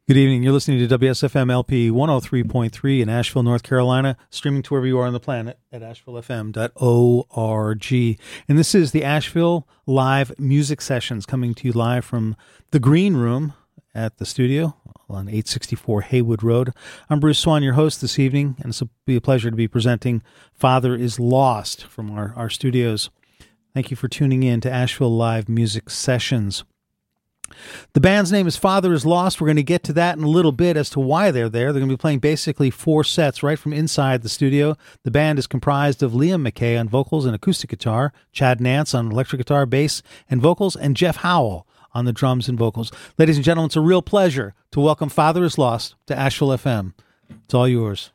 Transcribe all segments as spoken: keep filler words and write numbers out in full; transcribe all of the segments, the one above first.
Good evening. You're listening to W S F M L P one oh three point three in Asheville, North Carolina, streaming to wherever you are on the planet at asheville f m dot org. And this is the Asheville Live Music Sessions, coming to you live from the Green Room at the studio on eight sixty-four Haywood Road. I'm Bruce Swan, your host this evening, and it's a, be a pleasure to be presenting Father is Lost from our, our studios. Thank you for tuning in to Asheville Live Music Sessions. The band's name is Father is Lost. We're going to get to that in a little bit as to why they're there. They're going to be playing basically four sets right from inside the studio. The band is comprised of Liam McKay on vocals and acoustic guitar, Chad Nance on electric guitar, bass, and vocals, and Jeff Howell on the drums and vocals. Ladies and gentlemen, it's a real pleasure to welcome Father is Lost to Asheville F M. It's all yours.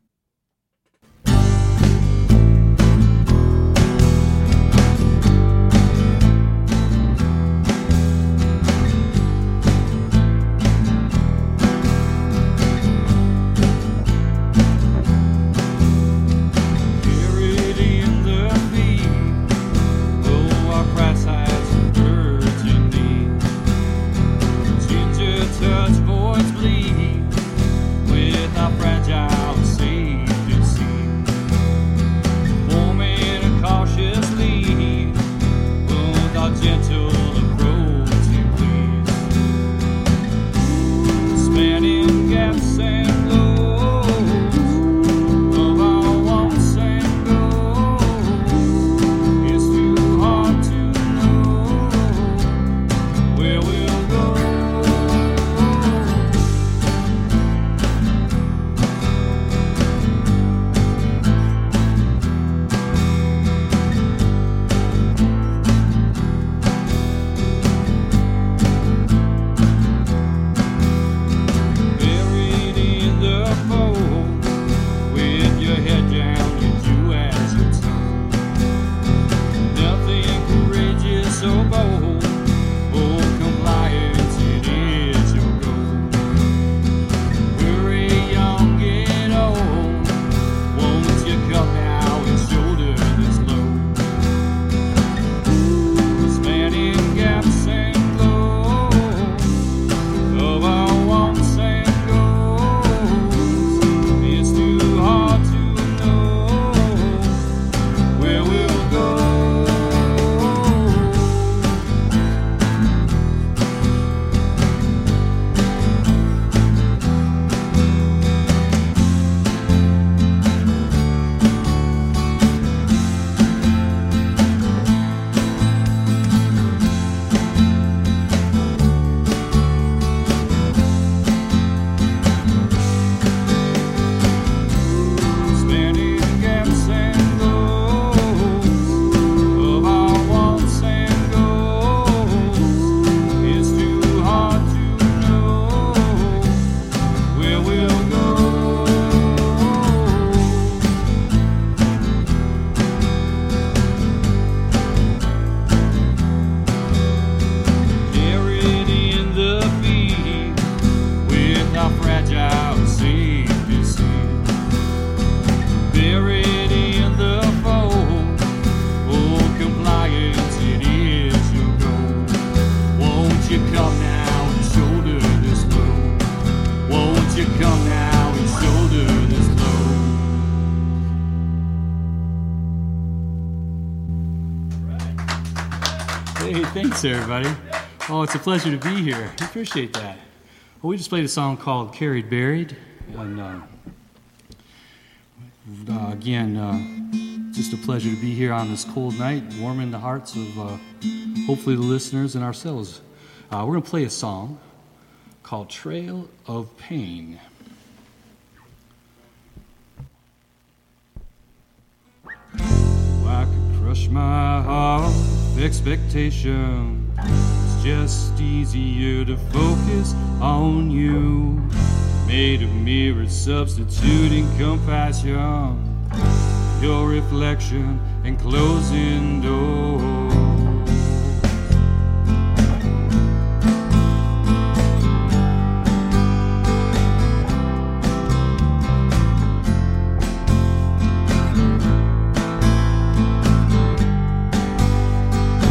Everybody. Oh, it's a pleasure to be here. I appreciate that. Well, we just played a song called Carried Buried. And uh, uh, again, uh, just a pleasure to be here on this cold night, warming the hearts of uh, hopefully the listeners and ourselves. Uh, we're going to play a song called Trail of Pain. I could crush my heart with expectation. It's just easier to focus on you. Made of mirrors substituting compassion. Your reflection and closing doors.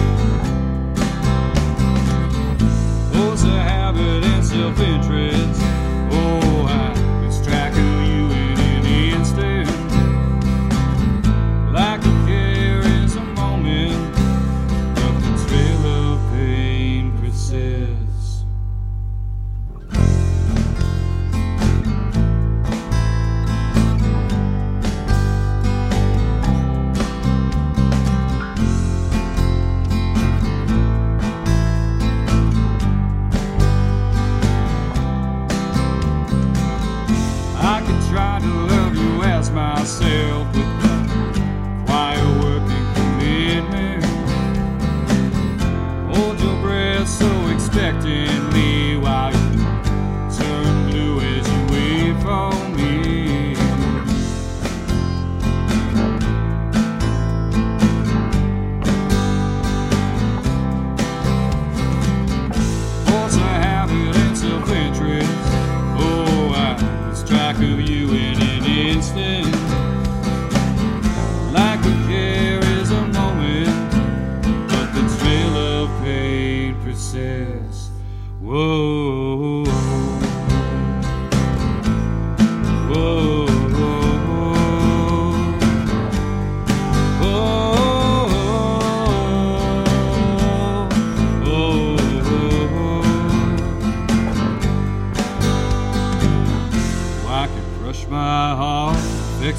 self-interest.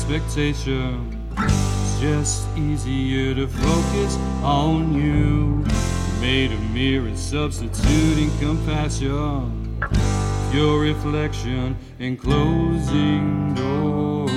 expectation. It's just easier to focus on you. Made a mirror substituting compassion. Your reflection and closing doors.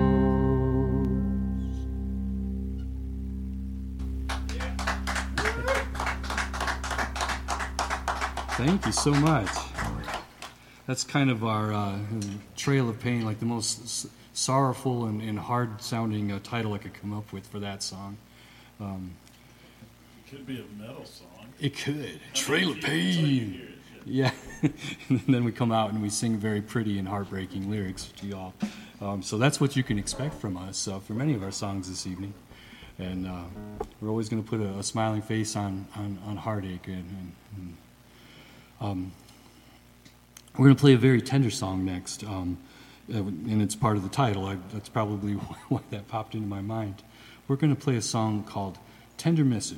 Thank you so much. That's kind of our uh, Trail of Pain, like the most s- sorrowful and, and hard-sounding uh, title I could come up with for that song. Um, it could be a metal song. It could. Trail of Pain. Yeah. And then we come out and we sing very pretty and heartbreaking lyrics to y'all. Um, so that's what you can expect from us uh, for many of our songs this evening. And uh, we're always going to put a, a smiling face on, on, on heartache. And, and, and um, we're going to play a very tender song next. Um, and it's part of the title. I, that's probably why that popped into my mind. We're going to play a song called Tender Missive.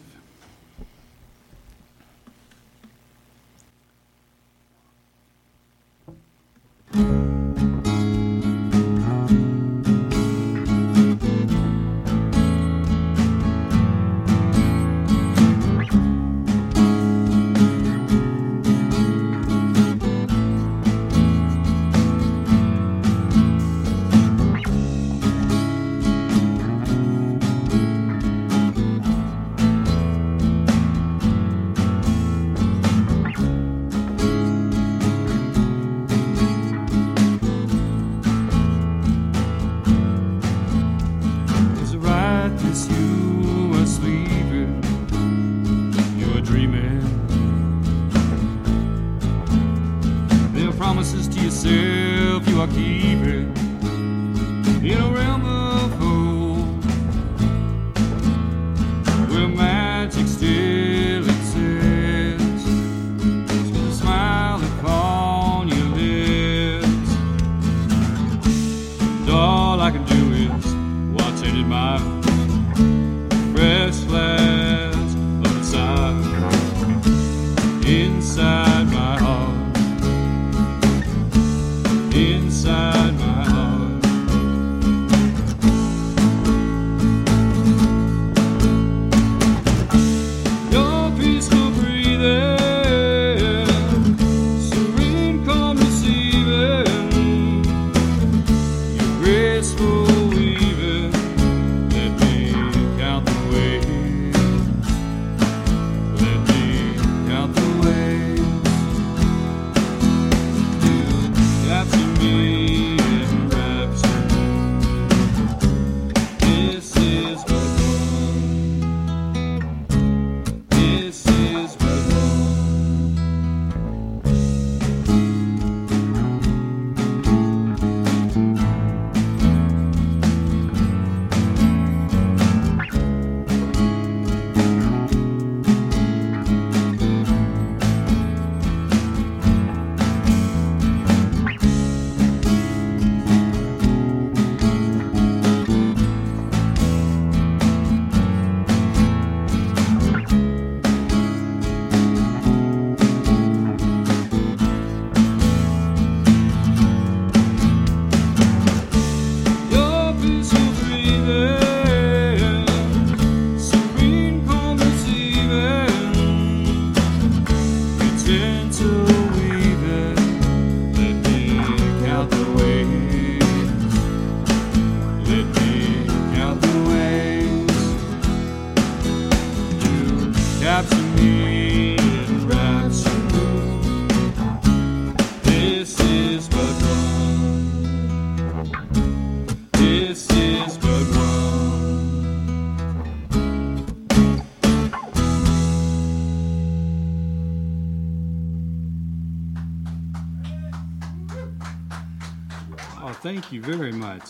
Thank you very much.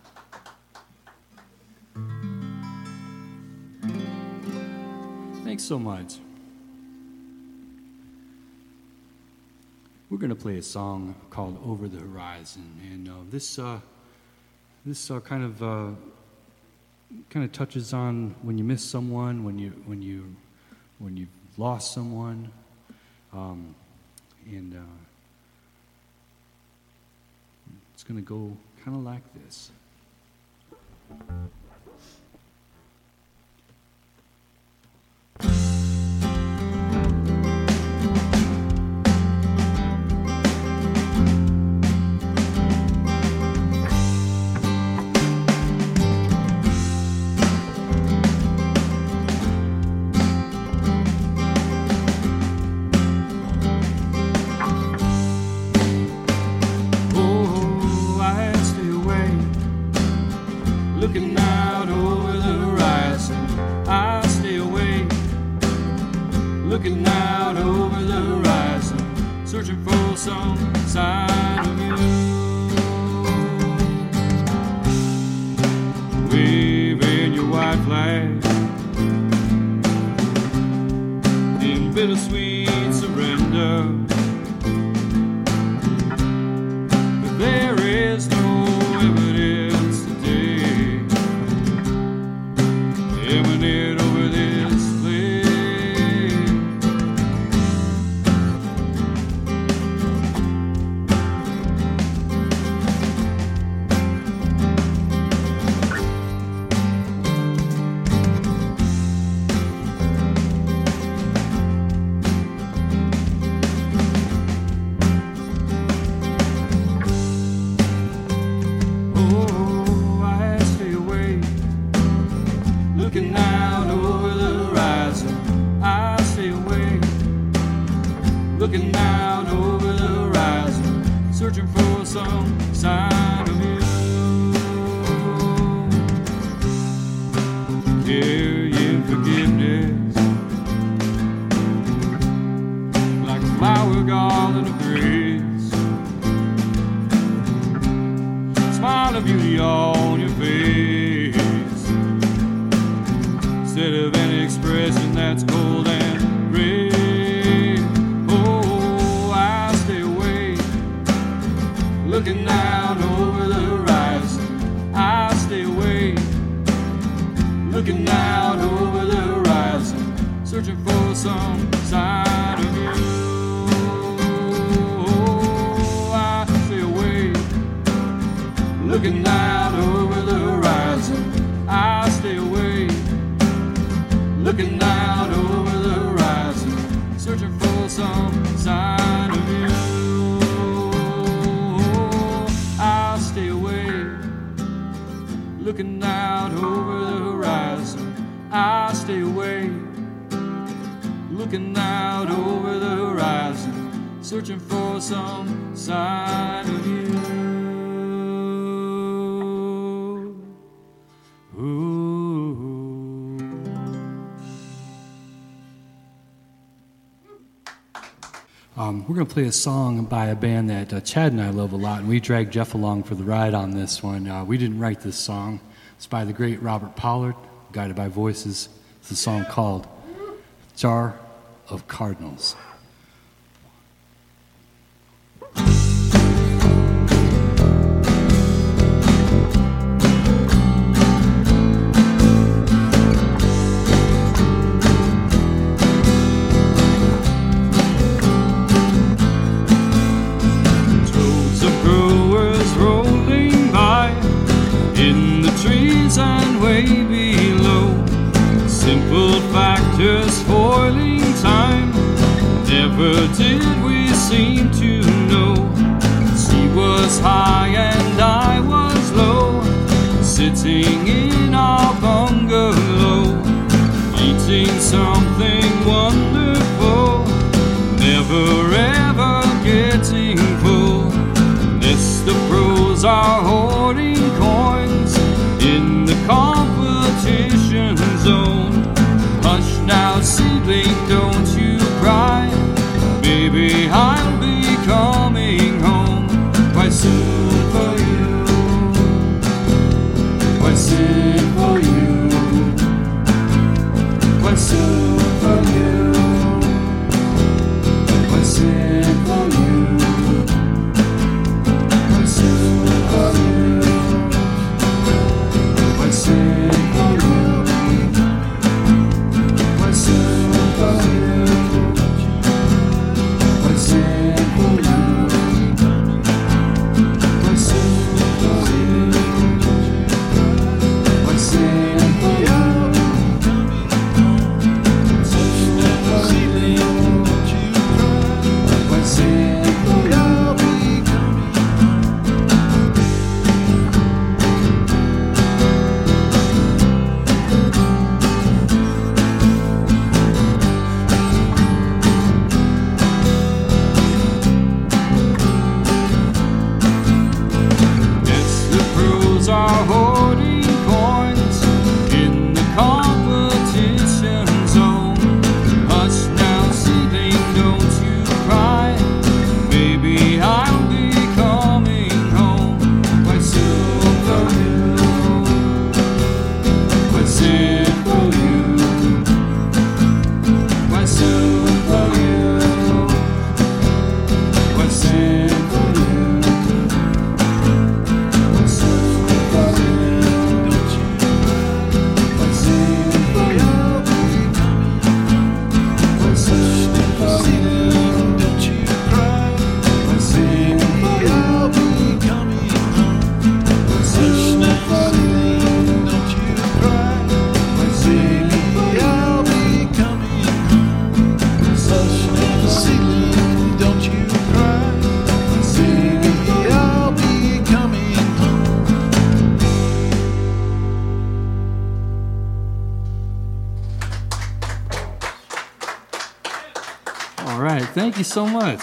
Thanks so much. We're going to play a song called Over the Horizon. And uh, this uh, this uh, kind of uh, kind of touches on when you miss someone, when you when you when you've lost someone, um, and uh, it's going to go kind of like this. Um, we're going to play a song by a band that uh, Chad and I love a lot, and we dragged Jeff along for the ride on this one. Uh, we didn't write this song. It's by the great Robert Pollard, guided by voices. It's a song called Jar of Cardinals. And way below, simple factors foiling time. Never did we seem to know. She was high and I was low, sitting in our bungalow, eating something wonderful, never ever getting full. Unless the pros are hoarding coins in the competition zone. Hush now, sibling, don't you cry. Baby, I'll be coming home quite soon for you, quite soon for you, quite soon for you, quite soon for you, quite soon for you. What's in for you? What's in for you? What's in for you? What's in for you? All right, thank you so much.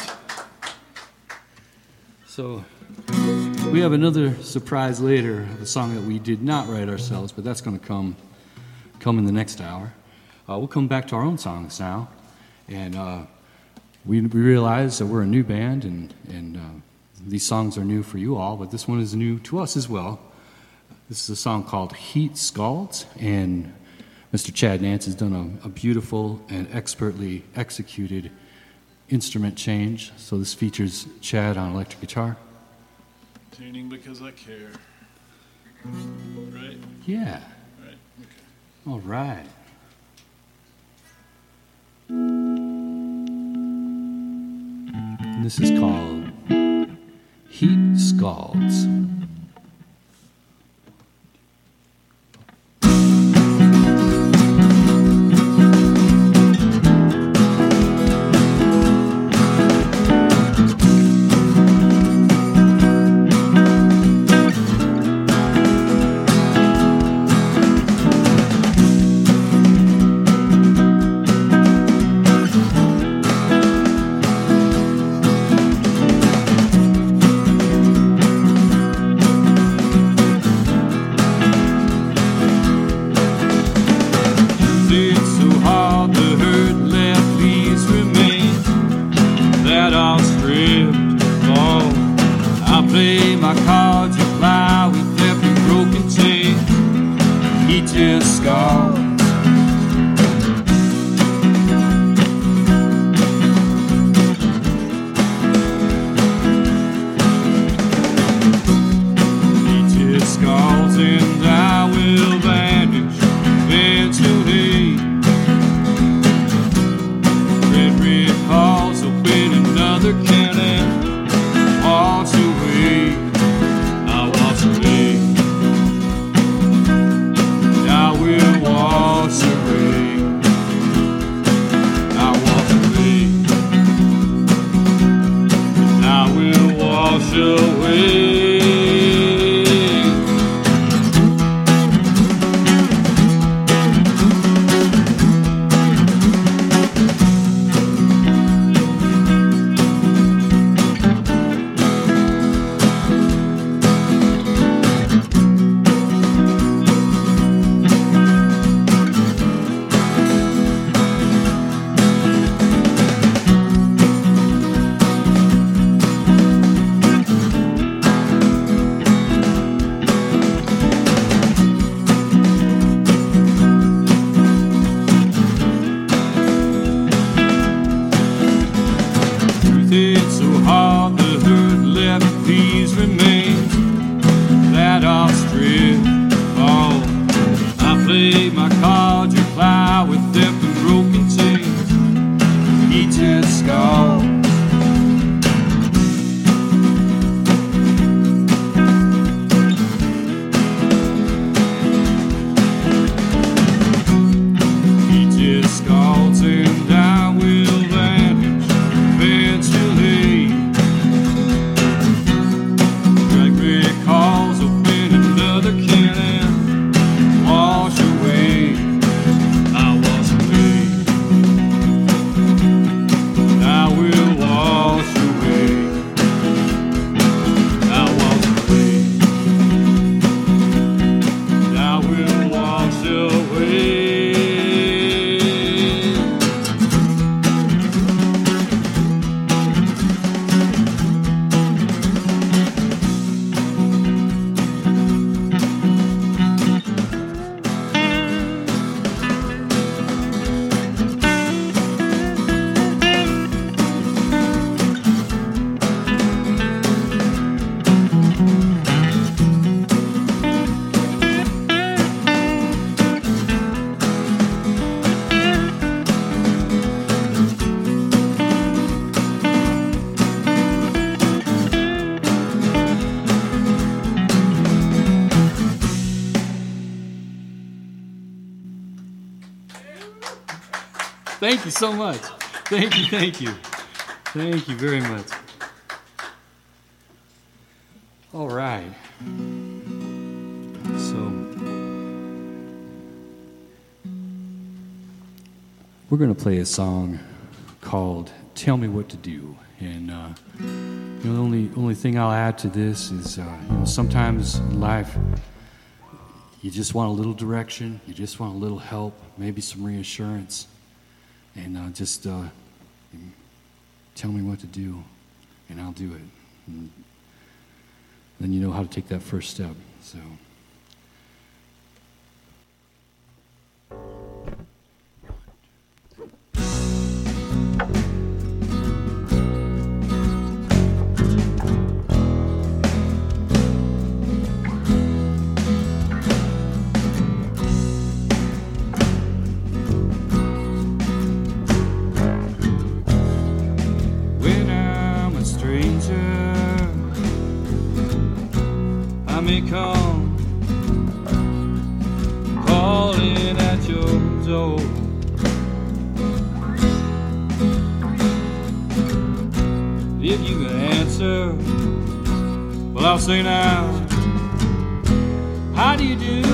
So we have another surprise later of a song that we did not write ourselves, but that's going to come come in the next hour. Uh, we'll come back to our own songs now, and uh, we, we realize that we're a new band, and, and uh, these songs are new for you all, but this one is new to us as well. This is a song called Heat Scalds, and Mister Chad Nance has done a, a beautiful and expertly executed instrument change. So this features Chad on electric guitar. Tuning because I care. Right? Yeah. Right. Okay. All right. And this is called Heat Scalds. Thank you so much. Thank you, thank you. Thank you very much. All right. So, we're going to play a song called tell me what to do. And uh, you know, the only only thing I'll add to this is, uh, you know, sometimes in life you just want a little direction, you just want a little help, maybe some reassurance, and uh, just uh, tell me what to do, and I'll do it. And then you know how to take that first step. So. Come calling at your door. If you can answer, well, I'll say now, how do you do?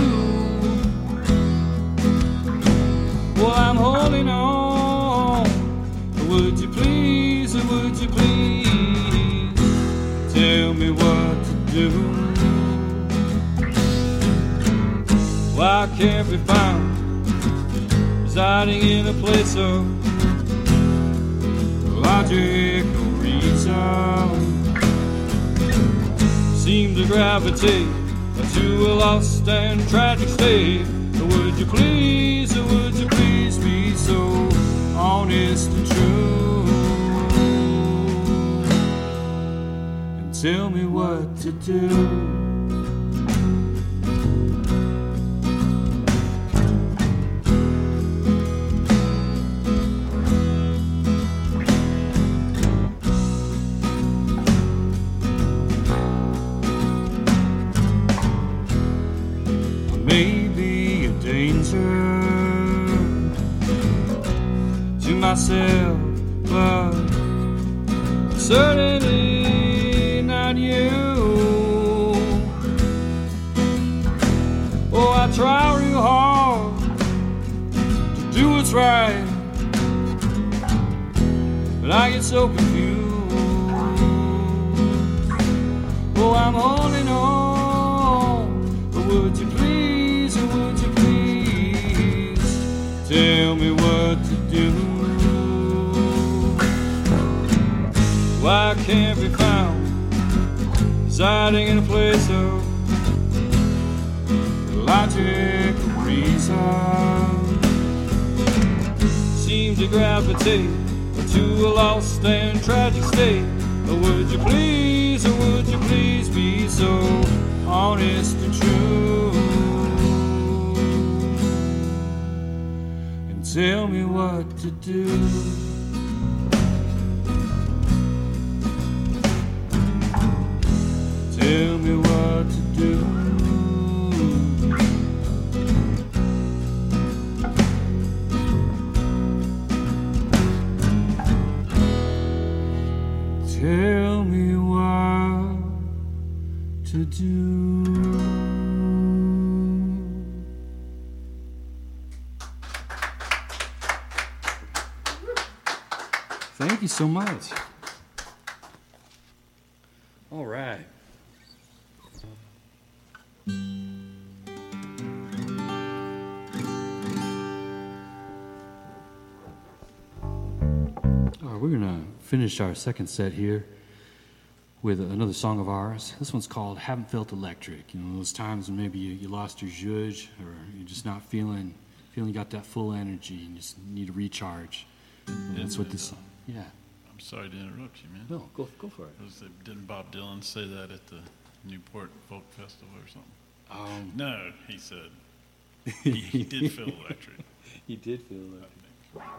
Well, I'm holding on. Would you please, or would you please tell me what to do? Why can't be found residing in a place of logical reason? Seem to gravitate to a lost and tragic state. Would you please, or would you please be so honest and true and tell me what to do? Maybe a danger to myself, but certainly not you. Oh, I try real hard to do what's right, but I get so confused. Oh, I'm holding on, but would you please? Would you please tell me what to do? Why can't be found residing in a place of logical reason? Seem to gravitate to a lost and tragic state. Or would you please, or would you please be so honest and true? Tell me what to do. Tell me what to do. Tell me what to do. Thank you so much. All right. All right, we're going to finish our second set here with another song of ours. This one's called Haven't Felt Electric. You know, those times when maybe you, you lost your zhuzh, or you're just not feeling, feeling you got that full energy and you just need to recharge. And that's what this song. Yeah. I'm sorry to interrupt you, man. No, go go for it. Was it, didn't Bob Dylan say that at the Newport Folk Festival or something? Um, No, he said he, he did feel electric. He did feel electric.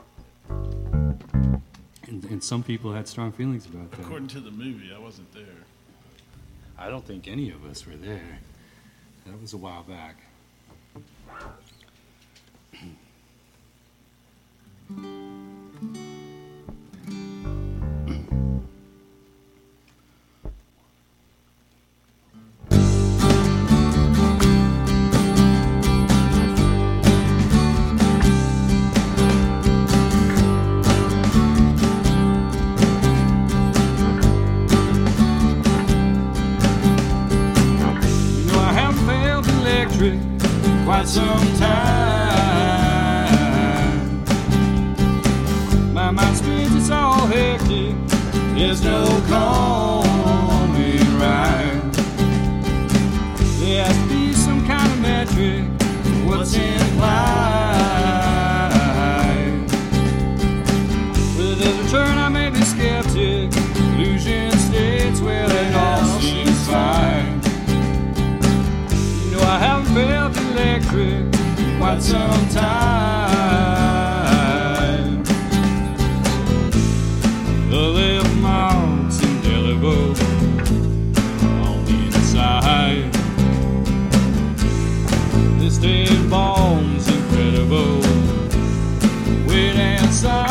And, and some people had strong feelings about that. According to the movie, I wasn't there. I don't think any of us were there. That was a while back. quite some time. My mind spins, it's all hectic. There's no coming right. There has to be some kind of metric. What's implied? With every turn I may be skeptic. Illusion states where it all seems fine. You know I haven't felt electric in quite some time. The left marks indelible on the inside. This dead bomb's incredible. Wait inside.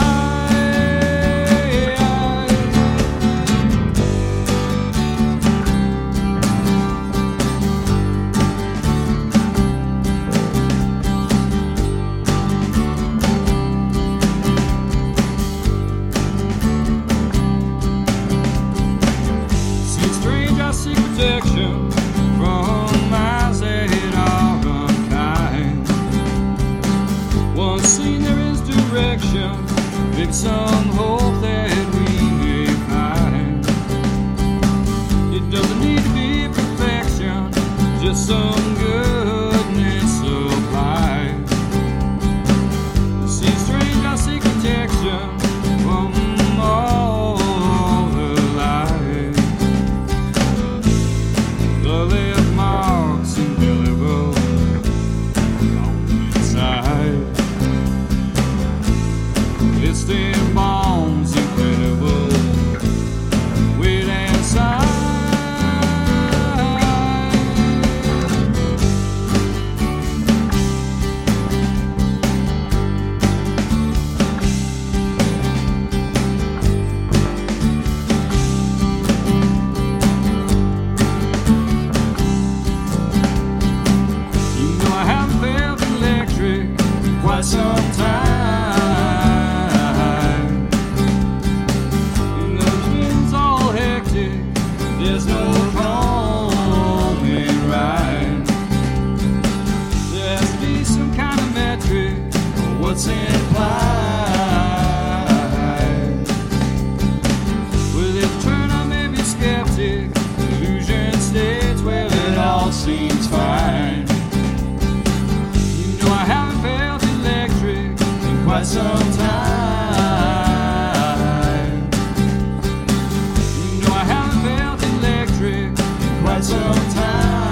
Seems strange I seek protection from minds that are unkind. Once seen there is direction, maybe some hope that we may find. It doesn't need to be perfection, just some goodness applied. It seems strange I seek protection from all the lies. The left marks indelible on the inside. It's them bombs incredible. Wait inside. You know I haven't felt electric in quite some time. You know the spin's all hectic. There's no coming right. There has to be some kind of metric for what's implied. With every turn I may be skeptic. Illusion states where it all seems fine. You know I haven't felt electric in quite some time. You know I haven't felt electric in quite some time.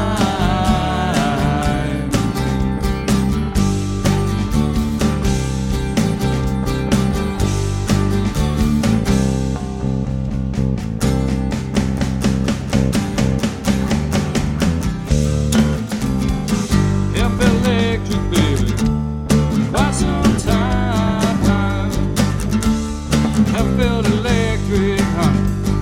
Have felt electric, baby, quite some time. Have felt electric, huh?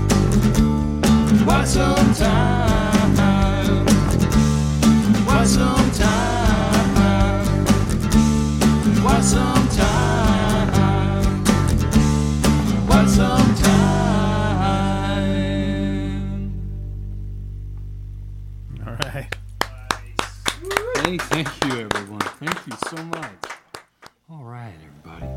Quite some time. Quite some time. Quite some time. Quite some time. All right. Hey, thank you, everyone. Thank you so much. All right, everybody.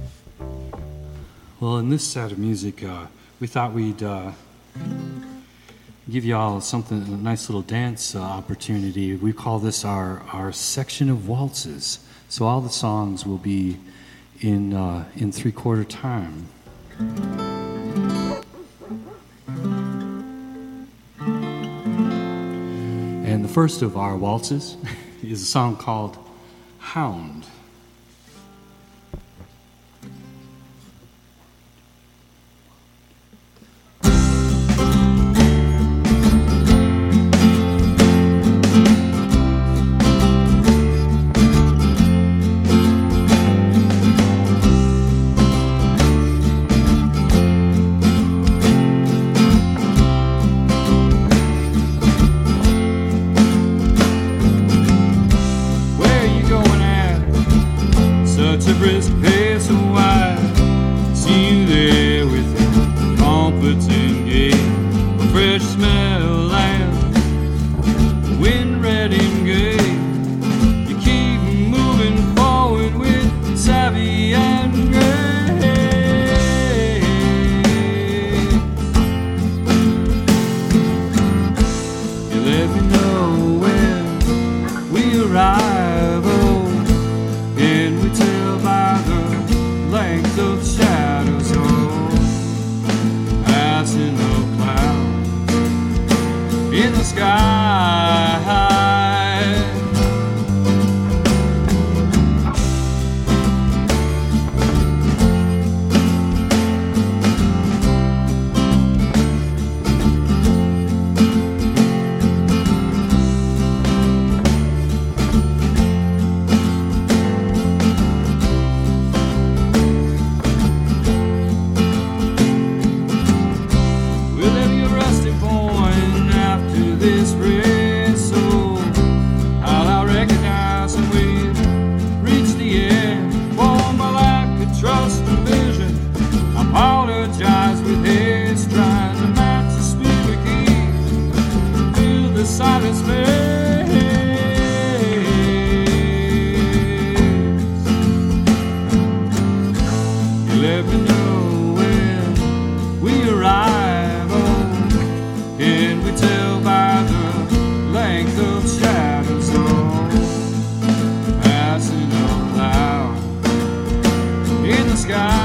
Well, in this set of music, uh, we thought we'd uh, give you all something, a nice little dance uh, opportunity. We call this our, our section of waltzes. So all the songs will be in uh, in three-quarter time. And the first of our waltzes is a song called Hound. Where are you going at? let me know when we arrive. Oh, can we tell by the length of shadows? Oh, passing a cloud in the sky.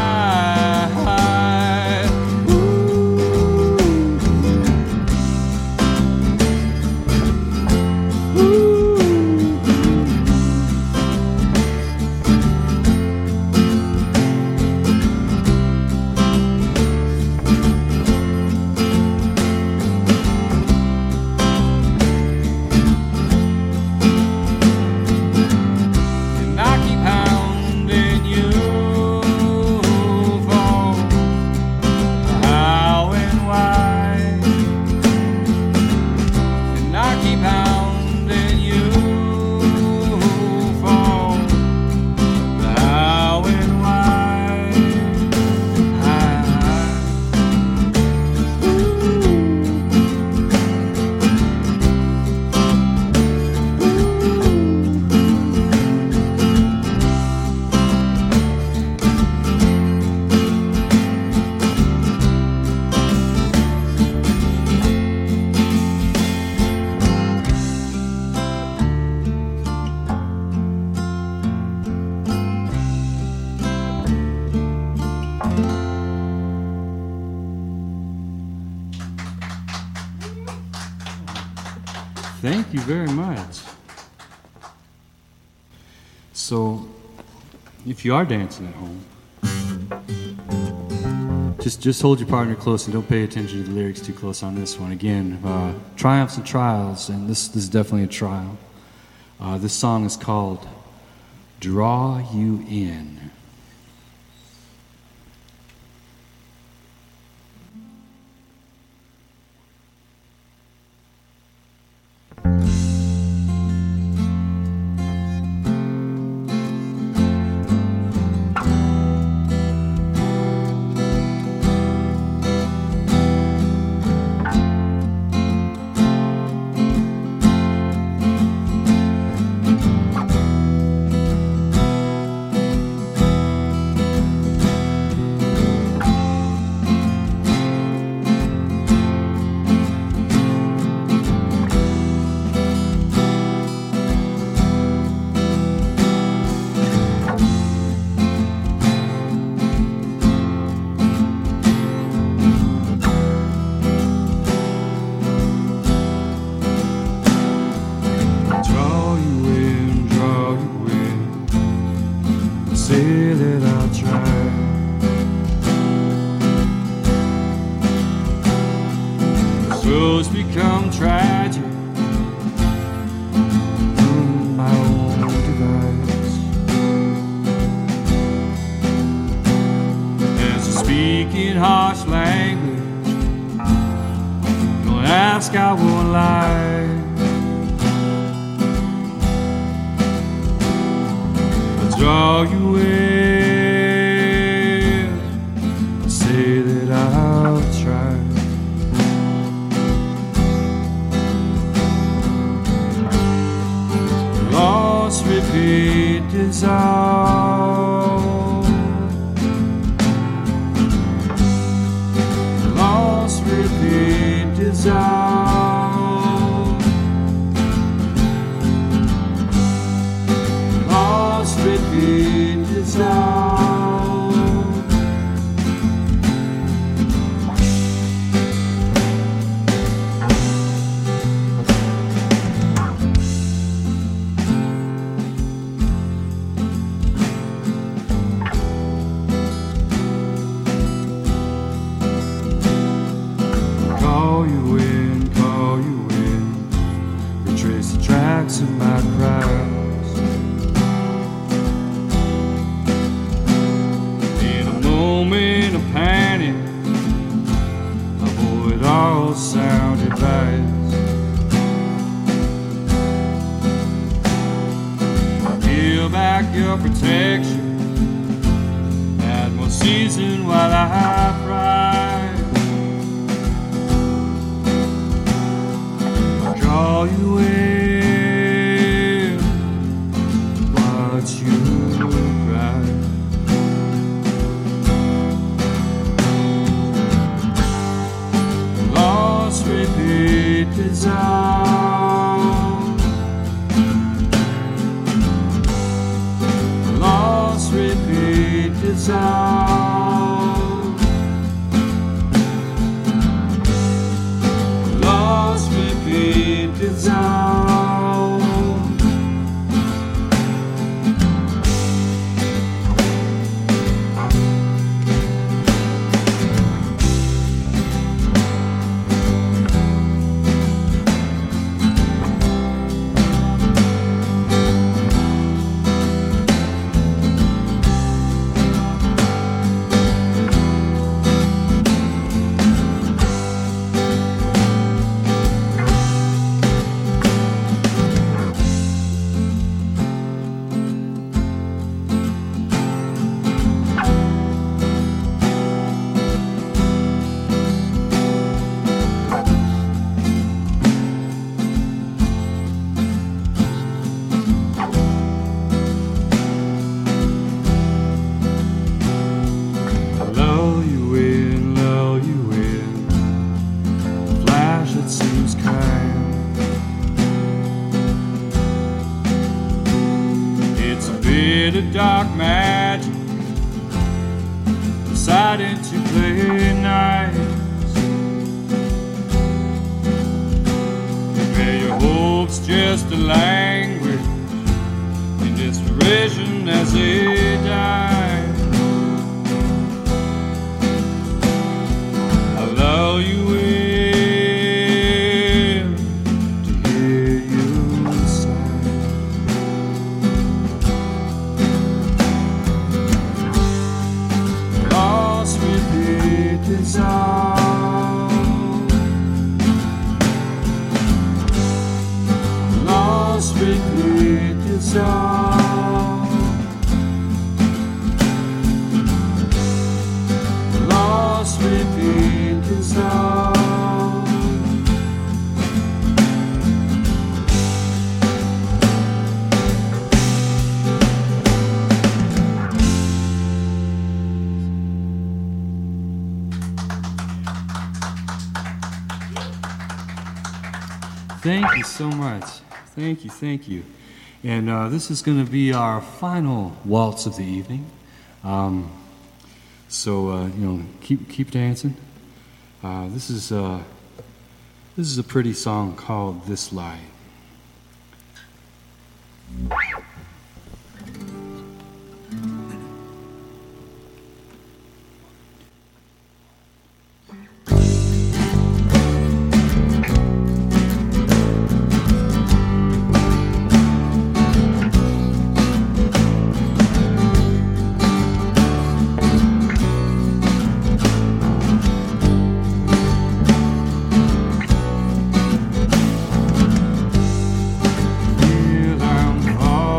Thank you very much. So, if you are dancing at home, just just hold your partner close and don't pay attention to the lyrics too close on this one. Again, uh, triumphs and trials, and this, this is definitely a trial. Uh, this song is called Draw You In. Become tragic through my own device. As I speak in harsh language, don't ask, I won't lie. I draw you in, say that I'll try. Lost, repeat, dissolve. Lost, repeat, dissolve. Lost, repeat, dissolve. To my cries in a moment of panic, avoid all sound advice. Peel back your protection, add more season while I fry. Draw you in, you cry. repeated sound. Lost repeated sound. Lost repeated sound. Dark magic decided to play nice. Where your hopes just a language in desperation as they die. I lull you in to hear you sigh. Repeated sound. Lost repeated sound. Lost repeated sound. Thank you so much. Thank you, thank you. And uh, this is going to be our final waltz of the evening. Um, so uh, you know, keep keep dancing. Uh, this is uh, this is a pretty song called "This Light." Feel I'm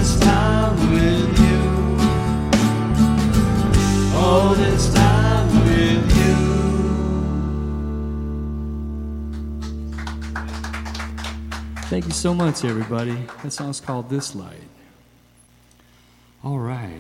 this time with you. All this time with you. Thank you so much, everybody. That song's called This Light. All right.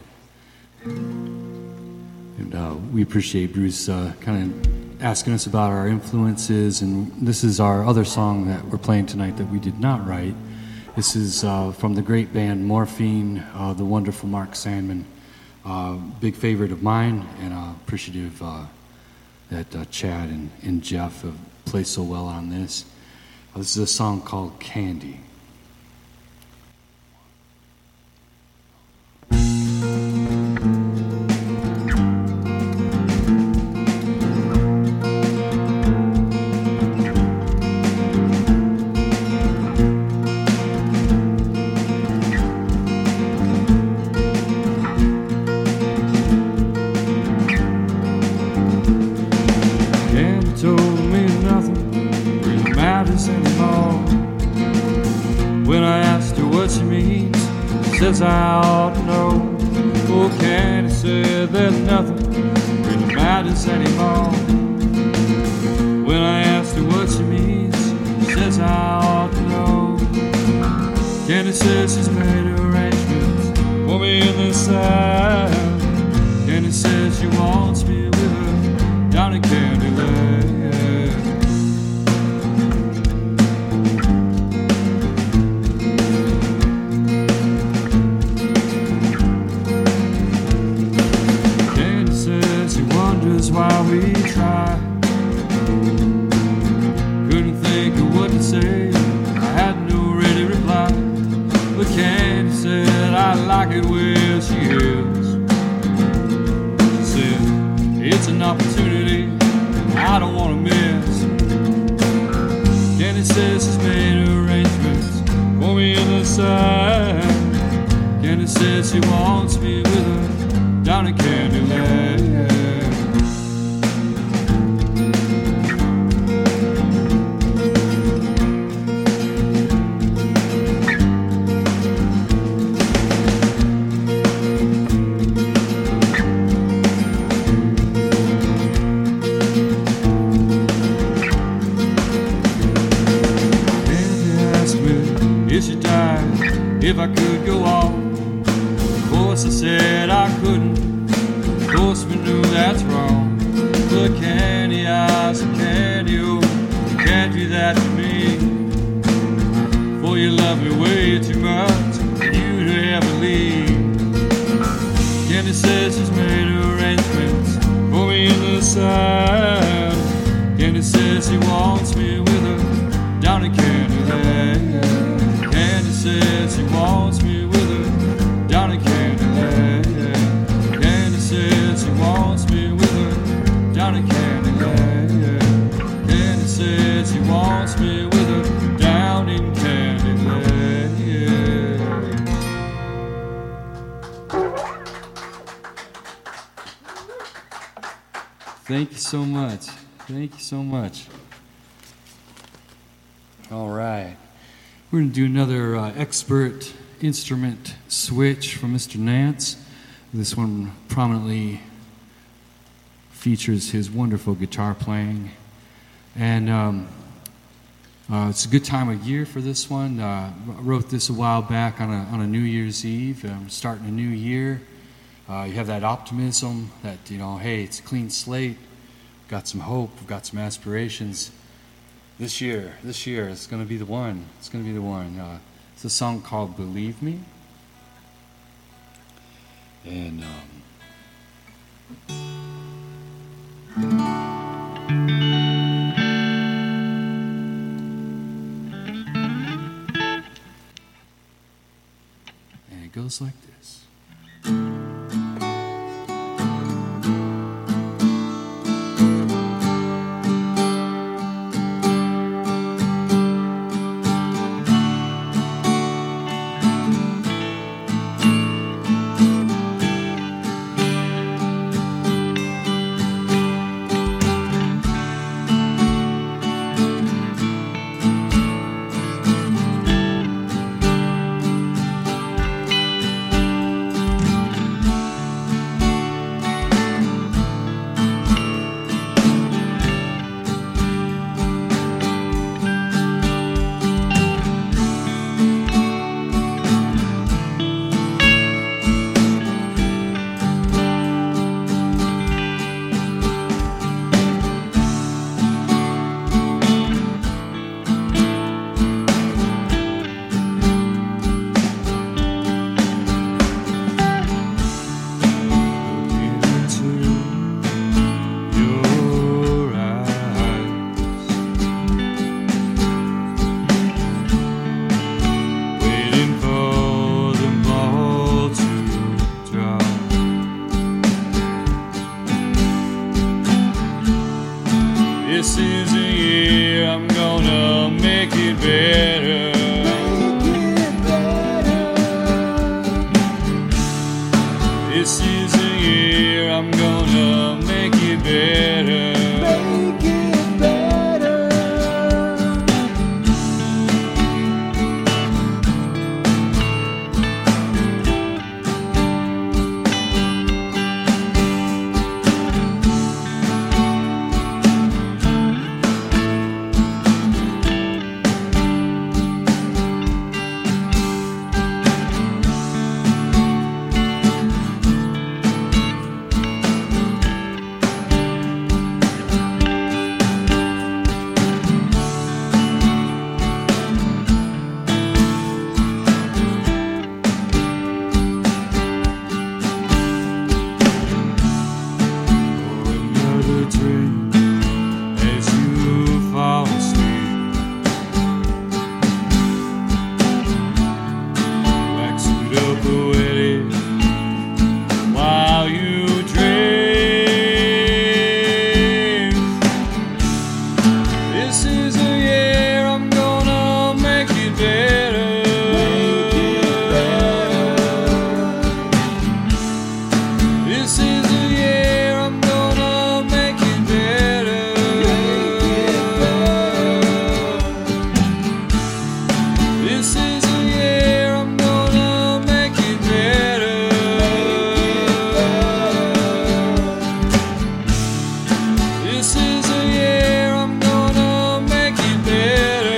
And uh, we appreciate Bruce uh, kind of asking us about our influences. And this is our other song that we're playing tonight that we did not write. This is uh, from the great band Morphine, uh, the wonderful Mark Sandman. Uh, big favorite of mine, and uh, appreciative uh, that uh, Chad and, and Jeff have played so well on this. Uh, this is a song called Candy. Says I ought to know. Oh, Candy said that nothing really matters anymore. When I asked her what she means, she says I ought to know. Candy says she's made arrangements for me in the side. Candy says she wants me with her down in Candyland. Why we try. Couldn't think of what to say. I had no ready reply. But Candy said I like it where she is. She said it's an opportunity I don't want to miss. Candy says she's made arrangements for me in the side. Candy says she wants me with her down in Candyland. If I could go on, of course I said I couldn't. Of course we knew that's wrong. But Candy, I said Candy, oh, you can't do that to me. For you love me way too much, and you'd ever leave. Candy says she's made arrangements for me in the side. Candy says she wants me with her down in Candyland. Candy says she wants me with her down in Candyland. Candy says she wants me with her down in Candyland. Candy says she wants me with her down in Candyland. Thank you so much. Thank you so much. All right. We're going to do another uh, expert instrument switch from Mister Nance. This one prominently features his wonderful guitar playing. And um, uh, it's a good time of year for this one. Uh, I wrote this a while back on a, on a New Year's Eve. I'm starting a new year. Uh, you have that optimism that, you know, hey, it's a clean slate. We've got some hope. We've got some aspirations. This year, this year, it's going to be the one. It's going to be the one. Uh, it's a song called Believe Me. And, um... and it goes like this. This is the year I'm gonna make it better. Make it better. Another drink as you fall asleep. Black suit up already while you drink. This is the year I'm gonna make it better. This is the year I'm gonna make it better. This is the year I'm gonna make it better. This is the year I'm gonna make it better.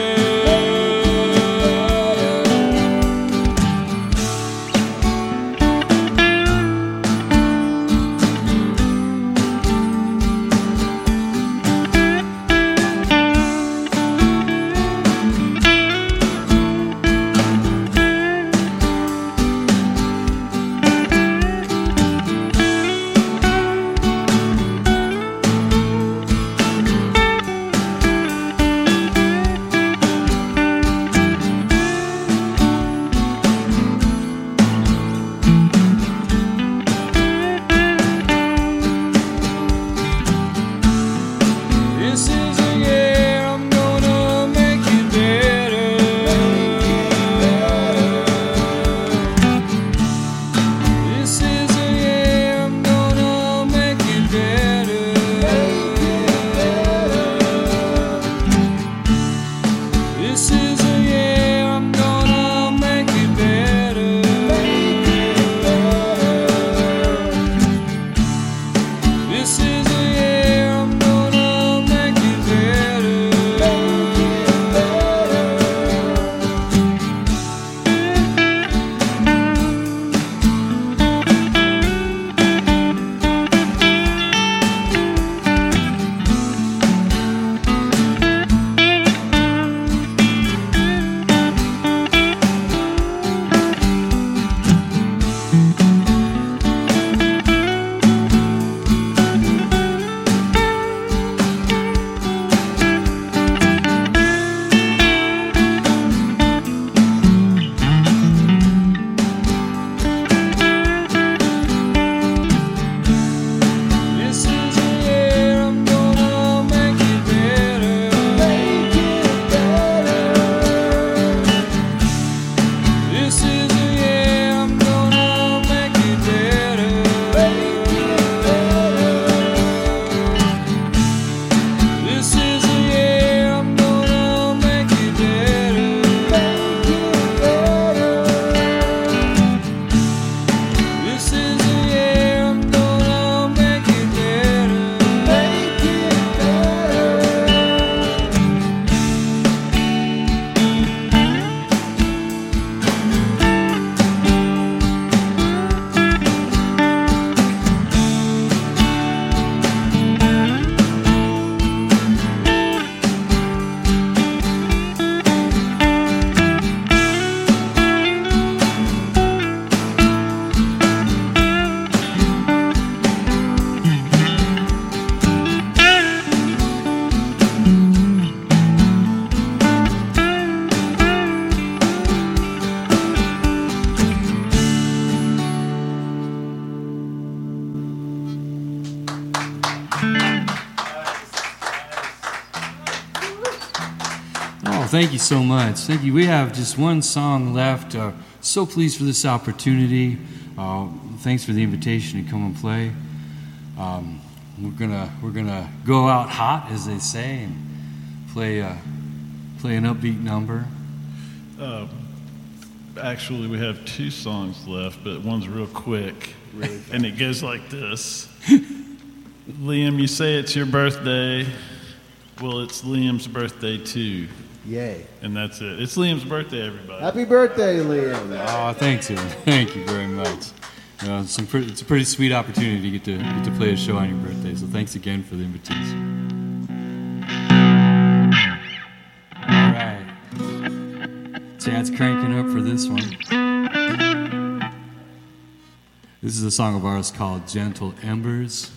This is the year I'm gonna make it better. This is the year I'm gonna make it better. This is the year I'm gonna make it better. This is the year I'm gonna make it better. This is the year I'm gonna make it better. Make it better. This is the year I'm gonna make it better. Make it better. This is the year I'm gonna make it better. Make it better. This is the year I'm gonna make it better. Make it better. Oh, thank you so much. Thank you. We have just one song left. Uh, so pleased for this opportunity. Uh, thanks for the invitation to come and play. Um, we're gonna we're gonna go out hot, as they say, and play uh, play an upbeat number. Uh, actually, we have two songs left, but one's real quick, really and it goes like this. Liam, you say it's your birthday. Well, it's Liam's birthday too. Yay. And that's it. It's Liam's birthday, everybody. Happy birthday, Liam. Oh, thanks, Aaron. Thank you very much. You know, it's, some pretty, it's a pretty sweet opportunity to get to get to play a show on your birthday. So thanks again for the invitation. All right, Chad's cranking up for this one. This is a song of ours called "Gentle Embers."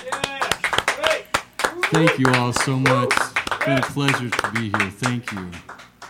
Thank you all so much. It's been a pleasure to be here. Thank you.